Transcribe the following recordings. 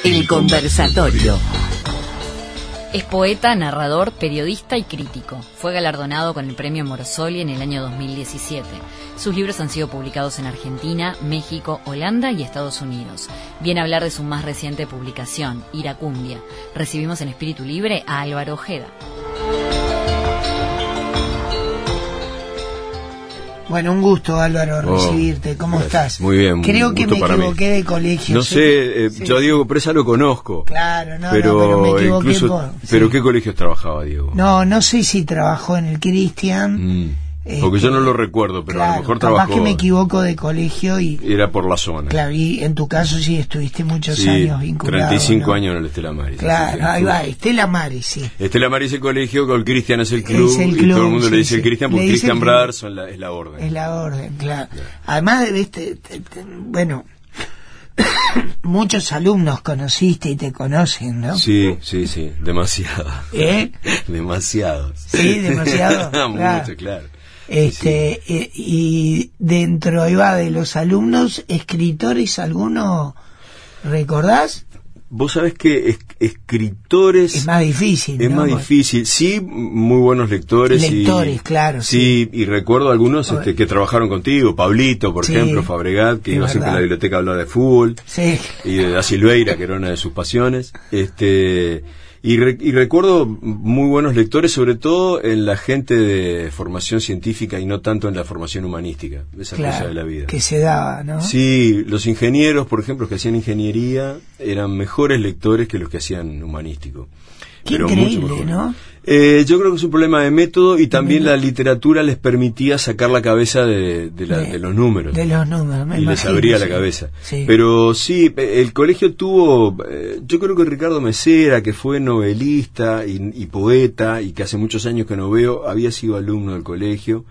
El conversatorio. Es poeta, narrador, periodista y crítico. Fue galardonado con el premio Morosoli en el año 2017. Sus libros han sido publicados en Argentina, México, Holanda y Estados Unidos. Viene a hablar de su más reciente publicación, Iracundia. Recibimos en Espíritu Libre a Álvaro Ojeda. Bueno, un gusto, Álvaro, recibirte. ¿Cómo estás? Muy bien. Creo que me equivoqué de colegio. No sé, sí. yo a Diego Presa lo conozco. Claro, pero me equivoqué incluso, ¿pero qué colegios trabajaba Diego? No sé si trabajó en el Cristian. Porque yo no lo recuerdo, pero claro, a lo mejor capaz trabajó. Que me equivoco de colegio y era por la zona. Claro, y en tu caso sí estuviste muchos años vinculado. 35 ¿no? años en el Estela Maris. Claro, ahí va, Estela Maris, sí. Estela Maris es el colegio, con el Cristian es el club, y todo el mundo le dice el Cristian porque Christian Brothers es la orden. Es la orden, claro. Además de bueno, muchos alumnos conociste y te conocen, ¿no? Sí, demasiado. Demasiados. Sí, demasiado. Mucho, claro. Y dentro iba de los alumnos, escritores, ¿alguno recordás? Vos sabés que escritores... Es más difícil, Es más difícil. Sí, muy buenos lectores. Claro. Sí, y recuerdo algunos que trabajaron contigo. Pablito, por ejemplo, Fabregat, que iba siempre a la biblioteca a hablar de fútbol. Sí. Y de Da Silveira, que era una de sus pasiones. Y recuerdo muy buenos lectores, sobre todo en la gente de formación científica y no tanto en la formación humanística, esa cosa de la vida. Que se daba, ¿no? Sí, los ingenieros, por ejemplo, los que hacían ingeniería, eran mejores lectores que los que hacían humanístico. Qué increíble, ¿no? Yo creo que es un problema de método y también la literatura les permitía sacar la cabeza de los números. De los números, me y imagino, les abría la cabeza. Sí. Pero sí, el colegio tuvo, yo creo que Ricardo Mesera, que fue novelista y poeta y que hace muchos años que no veo, había sido alumno del colegio.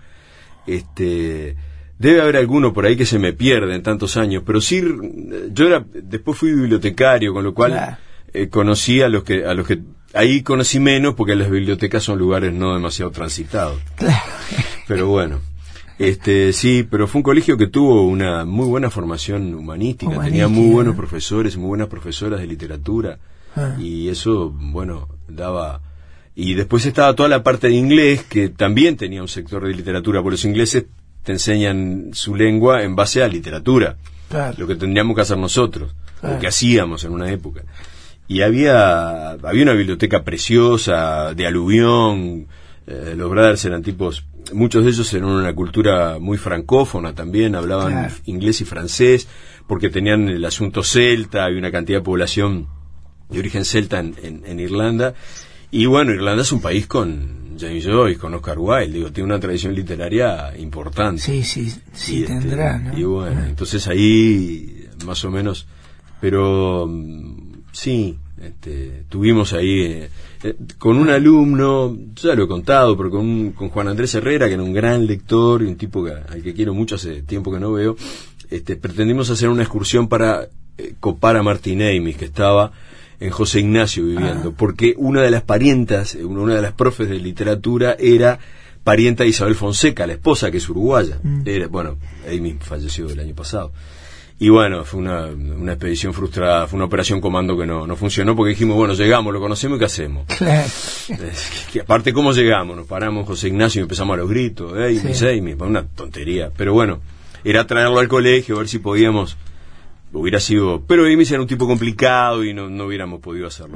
Debe haber alguno por ahí que se me pierde en tantos años, pero sí, después fui bibliotecario, con lo cual conocí a los que ahí conocí menos porque las bibliotecas son lugares no demasiado transitados. Claro. Pero bueno, sí, pero fue un colegio que tuvo una muy buena formación humanística, tenía muy buenos profesores, muy buenas profesoras de literatura, y eso, bueno, daba... Y después estaba toda la parte de inglés, que también tenía un sector de literatura, porque los ingleses te enseñan su lengua en base a literatura, lo que tendríamos que hacer nosotros, lo que hacíamos en una época. Y había una biblioteca preciosa, de aluvión, los brothers eran tipos, muchos de ellos eran una cultura muy francófona también, hablaban inglés y francés, porque tenían el asunto celta, había una cantidad de población de origen celta en Irlanda, y bueno, Irlanda es un país con James Joyce, con Oscar Wilde, tiene una tradición literaria importante. Sí, tendrá, ¿no? Y bueno, entonces ahí, más o menos, pero... Sí, tuvimos ahí con un alumno, ya lo he contado, pero con Juan Andrés Herrera, que era un gran lector y un tipo al que quiero mucho, hace tiempo que no veo. Pretendimos hacer una excursión para copar a Martín Amis, que estaba en José Ignacio viviendo, porque una de las parientas, una de las profes de literatura era parienta de Isabel Fonseca, la esposa, que es uruguaya. Amis falleció el año pasado. Y bueno, fue una expedición frustrada, fue una operación comando que no funcionó, porque dijimos, bueno, llegamos, lo conocemos y ¿qué hacemos? Claro. Aparte, ¿cómo llegamos? Nos paramos en José Ignacio y empezamos a los gritos, una tontería. Pero bueno, era traerlo al colegio, a ver si podíamos, hubiera sido... Pero Amis era un tipo complicado y no hubiéramos podido hacerlo.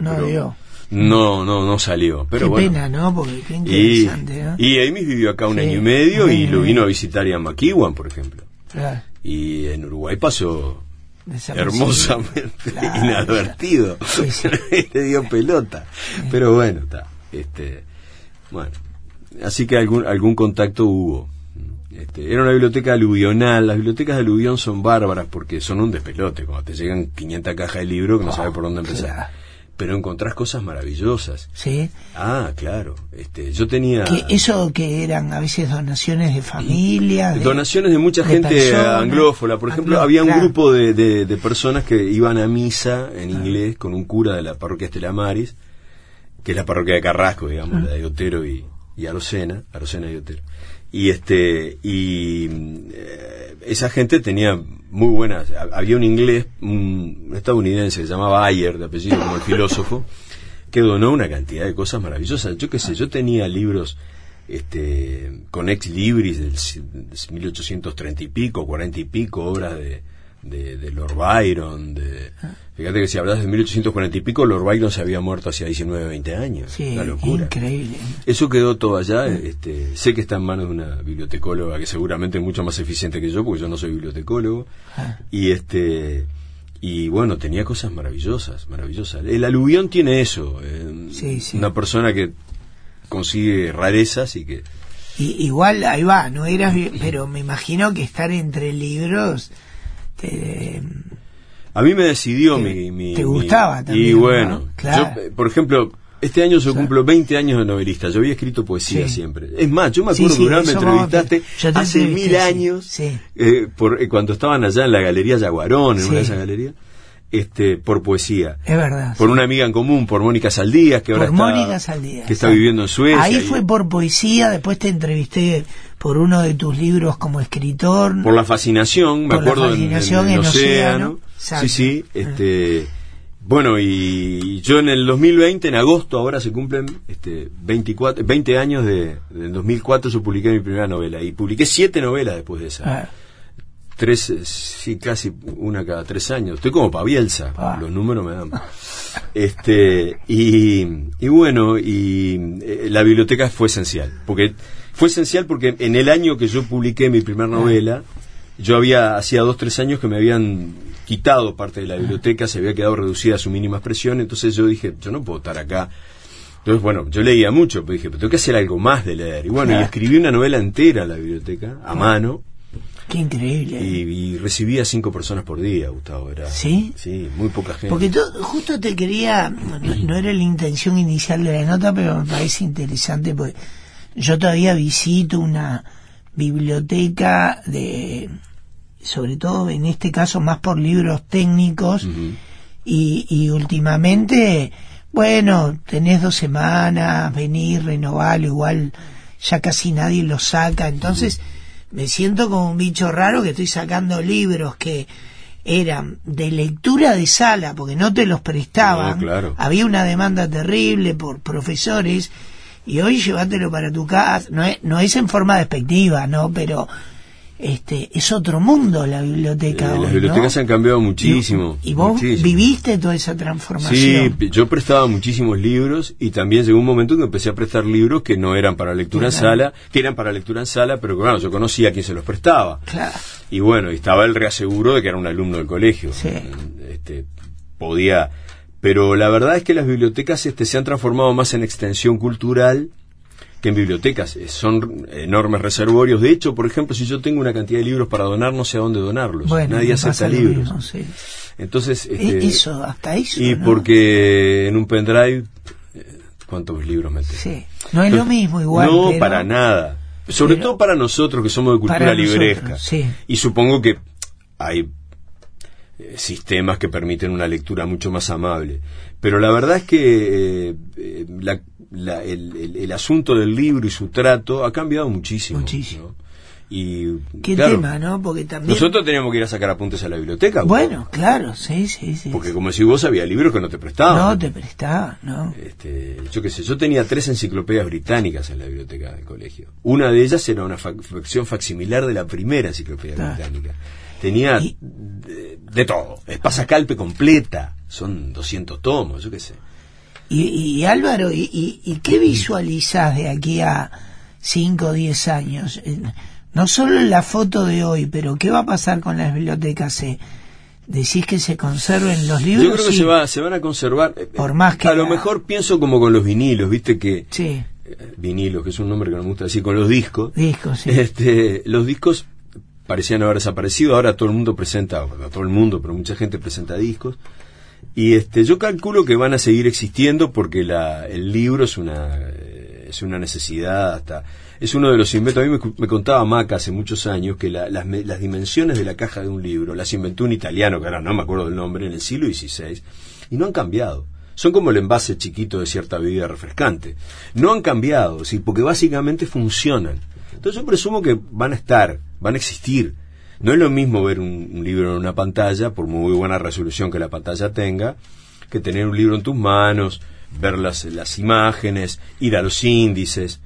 No salió. Pero qué pena, ¿no? Porque qué interesante, ¿no? Y Amis vivió acá un año y medio y lo vino a visitar Ian McEwan, por ejemplo. Claro. Y en Uruguay pasó hermosamente inadvertido. Le dio pelota. Pero bueno, está. Bueno, así que algún contacto hubo. Era una biblioteca aluvional. Las bibliotecas de aluvión son bárbaras porque son un despelote. Cuando te llegan 500 cajas de libros que no sabes por dónde empezar. Claro. Pero encontrás cosas maravillosas. Sí. Claro. Yo tenía... ¿Eso que eran a veces donaciones de familia? Donaciones de mucha gente personas, anglófona. Por ejemplo, había un grupo de personas que iban a misa en inglés con un cura de la parroquia Estela Maris, que es la parroquia de Carrasco, digamos, la de Otero y Arocena y Otero. esa gente tenía muy buenas. Había un inglés, un estadounidense que se llamaba Ayer, de apellido como el filósofo, que donó una cantidad de cosas maravillosas. Yo qué sé, yo tenía libros con ex libris del 1830 y pico, 40 y pico, obras de Lord Byron. Fíjate que si hablas de 1840 y pico, Lord Byron se había muerto hacía 19, 20 años. Sí, una locura. Increíble. Eso quedó todo allá. Sé que está en manos de una bibliotecóloga que seguramente es mucho más eficiente que yo, porque yo no soy bibliotecólogo. Y bueno, tenía cosas maravillosas. El aluvión tiene eso. Una persona que consigue rarezas y que... igual, ahí va, no eras, pero me imagino que estar entre libros... A mí me decidió te gustaba también. Y bueno, ¿no? Claro. yo, por ejemplo, este año yo cumplo 20 años de novelista. Yo había escrito poesía siempre. Es más, yo me acuerdo que una vez me entrevistaste hace 1000 años, cuando estaban allá en la Galería Yaguarón, en una de esas galerías, por poesía. Es verdad. Por una amiga en común, por Mónica Saldías, que ahora está viviendo en Suecia. Ahí fue por poesía, después te entrevisté por uno de tus libros como escritor. Por la fascinación, me acuerdo, en Océano. Sí. Bueno, y yo en el 2020, en agosto, ahora se cumplen 20 años del 2004, yo publiqué mi primera novela. Y publiqué 7 novelas después de esa. 3, casi una cada 3 años. Estoy como pa' Bielsa, los números me dan. Y bueno, la biblioteca fue esencial, porque en el año que yo publiqué mi primera novela, yo hacía 2-3 años que me habían quitado parte de la biblioteca, se había quedado reducida a su mínima expresión, entonces yo dije, yo no puedo estar acá. Entonces, bueno, yo leía mucho, pero dije, pero tengo que hacer algo más de leer. Y bueno, y escribí una novela entera en la biblioteca, a mano. Qué increíble. Y recibía 5 personas por día, Gustavo. ¿Sí? Sí, muy poca gente. Porque justo te quería, no era la intención inicial de la nota, pero me parece interesante, porque yo todavía visito una biblioteca sobre todo en este caso más por libros técnicos, y últimamente, bueno, tenés 2 semanas, venir, renovarlo, igual ya casi nadie lo saca, entonces me siento como un bicho raro que estoy sacando libros que eran de lectura de sala porque no te los prestaban. No, claro. Había una demanda terrible por profesores, y hoy llévatelo para tu casa. No es en forma despectiva, no, pero es otro mundo la biblioteca hoy, las bibliotecas, ¿no? Se han cambiado muchísimo. Y vos viviste toda esa transformación. Sí, yo prestaba muchísimos libros, y también llegó un momento en que empecé a prestar libros que no eran para lectura en sala, que eran para lectura en sala, pero claro, yo conocía a quien se los prestaba. Claro. Y bueno, y estaba el reaseguro de que era un alumno del colegio. Sí. Podía... Pero la verdad es que las bibliotecas se han transformado más en extensión cultural que en bibliotecas. Son enormes reservorios. De hecho, por ejemplo, si yo tengo una cantidad de libros para donar, no sé a dónde donarlos. Bueno, nadie acepta libros. Mismo, sí. Entonces, hasta eso. Y ¿no? Porque en un pendrive, ¿cuántos libros metes? Sí. No es lo mismo igual. No, pero, para nada. Sobre todo para nosotros que somos de cultura libresca. Sí. Y supongo que hay sistemas que permiten una lectura mucho más amable. Pero la verdad es que el asunto del libro y su trato ha cambiado muchísimo. ¿No? Y qué tema, ¿no? Porque también nosotros teníamos que ir a sacar apuntes a la biblioteca. Bueno, claro, sí. Porque como si vos había libros que no te prestaban. No te prestaban, no. Yo qué sé, yo tenía 3 enciclopedias británicas en la biblioteca del colegio. Una de ellas era una versión facsimilar de la primera enciclopedia británica. Tenía de todo, Espasacalpe completa, son 200 tomos, yo qué sé. Y Álvaro, ¿y qué visualizás de aquí a 5 o 10 años? No solo en la foto de hoy, pero ¿qué va a pasar con las bibliotecas? ¿Decís que se conserven los libros? Yo creo que se van a conservar. Por más que a lo mejor pienso como con los vinilos, viste que... Sí. Vinilos, que es un nombre que no me gusta decir, con los discos. Discos, sí. Los discos parecían haber desaparecido, ahora todo el mundo presenta, no todo el mundo, pero mucha gente presenta discos, y yo calculo que van a seguir existiendo porque el libro es una necesidad, es uno de los inventos. A mí me contaba Maca hace muchos años que las dimensiones de la caja de un libro las inventó un italiano, que ahora no me acuerdo del nombre, en el siglo XVI, y no han cambiado. Son como el envase chiquito de cierta bebida refrescante. No han cambiado, ¿sí? Porque básicamente funcionan. Entonces yo presumo que van a existir. No es lo mismo ver un libro en una pantalla, por muy buena resolución que la pantalla tenga, que tener un libro en tus manos, ver las imágenes, ir a los índices.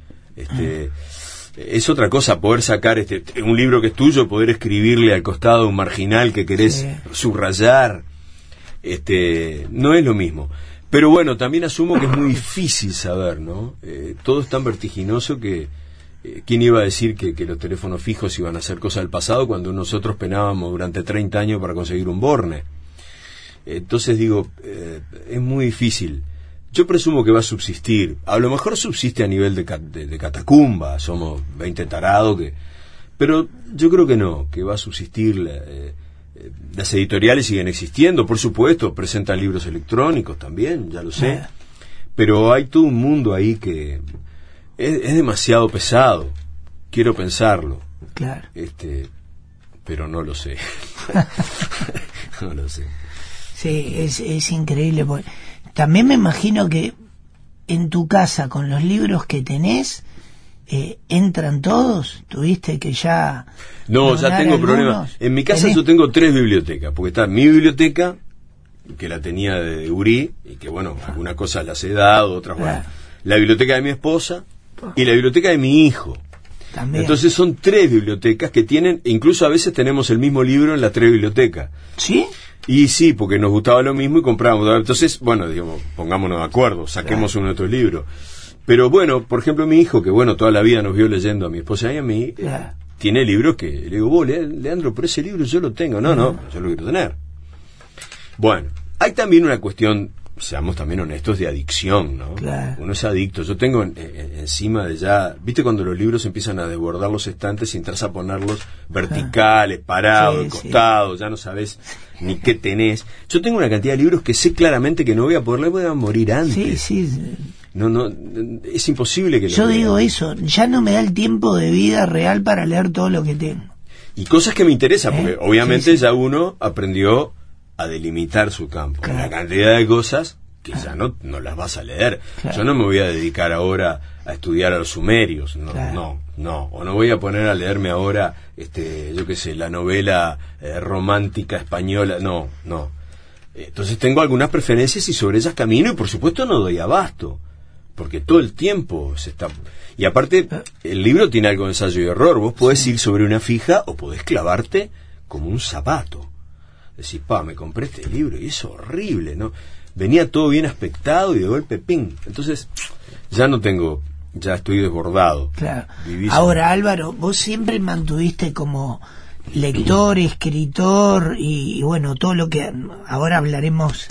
Es otra cosa poder sacar un libro que es tuyo, poder escribirle al costado un marginal que querés subrayar. No es lo mismo. Pero bueno, también asumo que es muy difícil saber, ¿no? Todo es tan vertiginoso que ¿quién iba a decir que los teléfonos fijos iban a ser cosa del pasado cuando nosotros penábamos durante 30 años para conseguir un borne? Entonces digo, es muy difícil. Yo presumo que va a subsistir. A lo mejor subsiste a nivel de catacumba, somos 20 tarados, pero yo creo que no, que va a subsistir. Las editoriales siguen existiendo, por supuesto, presentan libros electrónicos también, ya lo sé, pero hay todo un mundo ahí que es demasiado pesado, quiero pensarlo. Claro. Pero no lo sé. No lo sé. Sí, es increíble. También me imagino que en tu casa, con los libros que tenés, ¿entran todos? ¿Tuviste que ya...? No, ya tengo problemas. En mi casa yo tengo 3 bibliotecas, porque está mi biblioteca, que la tenía de Urí, y que bueno, algunas cosas las he dado, otras bueno. La biblioteca de mi esposa y la biblioteca de mi hijo. También. Entonces son 3 bibliotecas que tienen, incluso a veces tenemos el mismo libro en las 3 bibliotecas. ¿Sí? Y sí, porque nos gustaba lo mismo y comprábamos. Entonces, bueno, digamos, pongámonos de acuerdo, saquemos uno de estos libros. Pero bueno, por ejemplo, mi hijo, que bueno, toda la vida nos vio leyendo a mi esposa y a mí, tiene libros que le digo, vos, Leandro, pero ese libro yo lo tengo. No, yo lo quiero tener. Bueno, hay también una cuestión, seamos también honestos, de adicción, ¿no? Claro. Uno es adicto. Yo tengo encima de ya, ¿viste cuando los libros empiezan a desbordar los estantes y entras a ponerlos verticales, parados, costados, ya no sabes ni qué tenés? Yo tengo una cantidad de libros que sé claramente que no voy a poder leer, voy a morir antes. Sí. No, es imposible que yo digo eso, ya no me da el tiempo de vida real para leer todo lo que tengo. Y cosas que me interesan, porque obviamente ya uno aprendió a delimitar su campo. Claro. La cantidad de cosas que ya no las vas a leer. Claro. Yo no me voy a dedicar ahora a estudiar a los sumerios, no. O no voy a poner a leerme ahora, yo qué sé, la novela romántica española, no. Entonces tengo algunas preferencias y sobre ellas camino y por supuesto no doy abasto. Porque todo el tiempo se está... Y aparte, el libro tiene algo de ensayo y error. Vos podés ir sobre una fija o podés clavarte como un zapato. Decís, me compré este libro y es horrible, ¿no? Venía todo bien aspectado y de golpe, ¡ping! Entonces, ya estoy desbordado. Claro. Ahora, Álvaro, vos siempre mantuviste como lector, escritor y bueno, todo lo que... Ahora hablaremos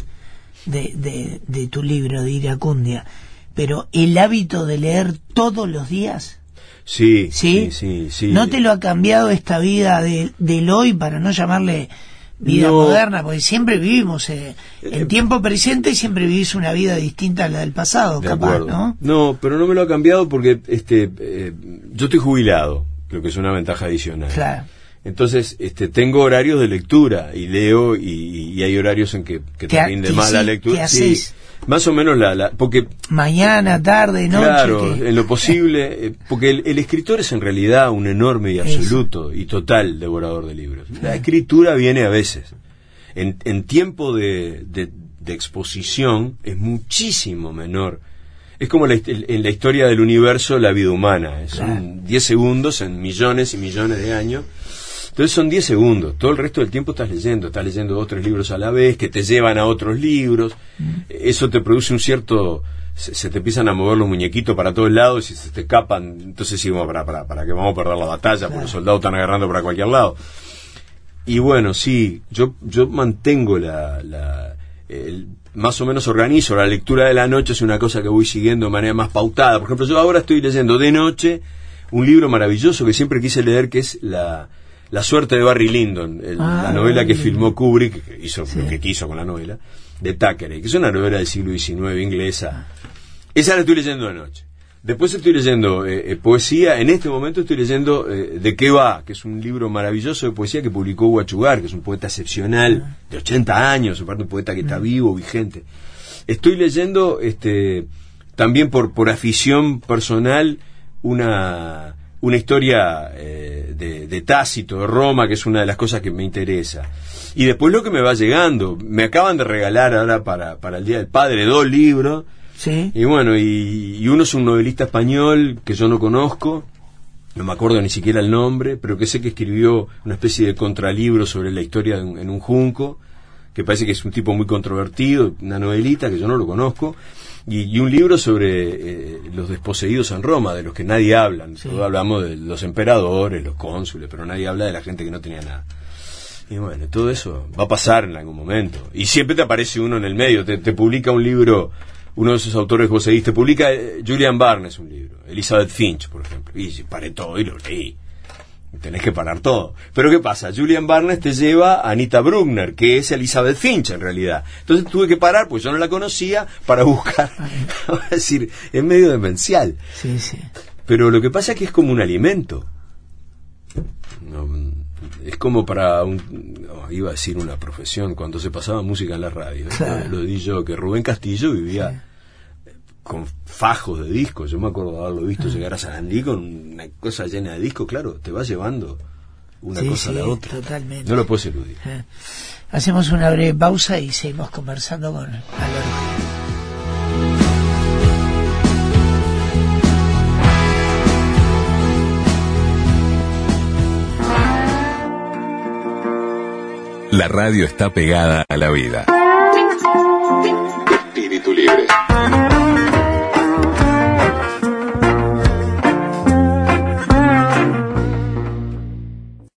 de tu libro, de Iracundia. Pero el hábito de leer todos los días. Sí. ¿No te lo ha cambiado esta vida del hoy, para no llamarle vida moderna? Porque siempre vivimos en tiempo presente y siempre vivís una vida distinta a la del pasado, capaz, ¿no? No, pero no me lo ha cambiado porque yo estoy jubilado, creo que es una ventaja adicional. Claro. Entonces, tengo horarios de lectura y leo y hay horarios en que te rinde más la lectura. ¿Qué haces? Más o menos porque mañana, tarde, noche. Claro, en lo posible, porque el escritor es en realidad un enorme y absoluto y total devorador de libros. La escritura viene a veces. En tiempo de exposición es muchísimo menor. Es como en la historia del universo, la vida humana. Son 10 segundos en millones y millones de años. Entonces son 10 segundos. Todo el resto del tiempo estás leyendo 2 o 3 libros a la vez que te llevan a otros libros. Eso te produce un cierto... Se te empiezan a mover los muñequitos para todos lados y se te escapan. Entonces sí, para que vamos a perder la batalla, porque los soldados están agarrando para cualquier lado. Y bueno, sí, yo mantengo más o menos organizo. La lectura de la noche es una cosa que voy siguiendo de manera más pautada. Por ejemplo, yo ahora estoy leyendo de noche un libro maravilloso que siempre quise leer, que es La suerte de Barry Lyndon, la novela que filmó Kubrick, que hizo lo que quiso con la novela, de Thackeray, que es una novela del siglo XIX inglesa. Esa la estoy leyendo de noche. Después estoy leyendo poesía. En este momento estoy leyendo ¿De qué va?, que es un libro maravilloso de poesía que publicó Hugo Achugar, que es un poeta excepcional, de 80 años, aparte un poeta que está vivo, vigente. Estoy leyendo también por afición personal una una historia de Tácito, de Roma, que es una de las cosas que me interesa. Y después lo que me va llegando. Me acaban de regalar ahora para el Día del Padre 2 libros. Sí. Y bueno, y uno es un novelista español que yo no conozco, no me acuerdo ni siquiera el nombre, pero que sé que escribió una especie de contralibro sobre la historia en un junco, que parece que es un tipo muy controvertido, una novelita que yo no lo conozco, y un libro sobre los desposeídos en Roma, de los que nadie habla. Sí. Todos hablamos de los emperadores, los cónsules, pero nadie habla de la gente que no tenía nada. Y bueno, todo eso va a pasar en algún momento. Y siempre te aparece uno en el medio, te publica un libro, uno de esos autores que vos seguís, te publica Julian Barnes un libro, Elizabeth Finch, por ejemplo. Y paré todo y lo leí. Tenés que parar todo. Pero ¿qué pasa? Julian Barnes te lleva a Anita Bruckner, que es Elizabeth Finch en realidad. Entonces tuve que parar, pues yo no la conocía, para buscar. Es decir, es medio demencial. Sí, sí. Pero lo que pasa es que es como un alimento. No, es como para iba a decir una profesión, cuando se pasaba música en la radio. Claro. Lo di yo, que Rubén Castillo vivía con fajos de discos. Yo me acuerdo de haberlo visto llegar a Sarandí con una cosa llena de discos. Claro, te va llevando una cosa a la otra. Totalmente. No lo puedes eludir. Hacemos una breve pausa y seguimos conversando con Alberto. La radio está pegada a la vida. Espíritu libre.